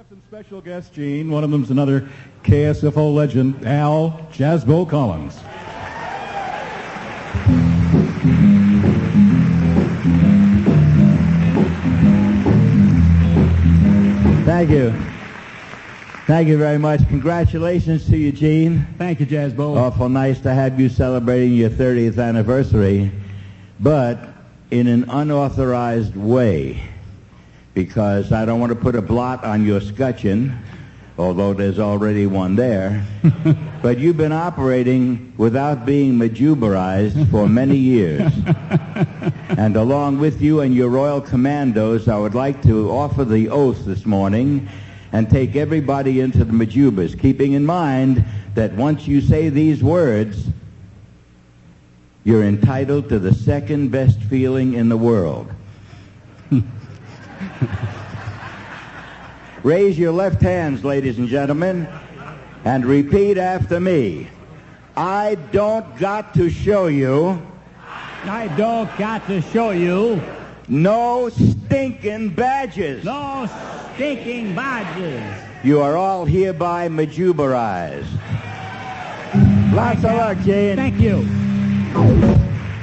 Some special guests, Gene. One of them's another KSFO legend, Al Jazzbo Collins. Thank you. Thank you very much. Congratulations to you, Gene. Thank you, Jazzbo. Awful nice to have you celebrating your 30th anniversary, but in an unauthorized way, because I don't want to put a blot on your scutcheon, although there's already one there, but you've been operating without being majuberized for many years. And along with you and your Royal Commandos, I would like to offer the oath this morning and take everybody into the majubas, keeping in mind that once you say these words, you're entitled to the second best feeling in the world. Raise your left hands, ladies and gentlemen, and repeat after me. I don't got to show you. I don't got to show you. No stinking badges. No stinking badges. You are all hereby majuberized. Lots of luck, Gene. Thank you.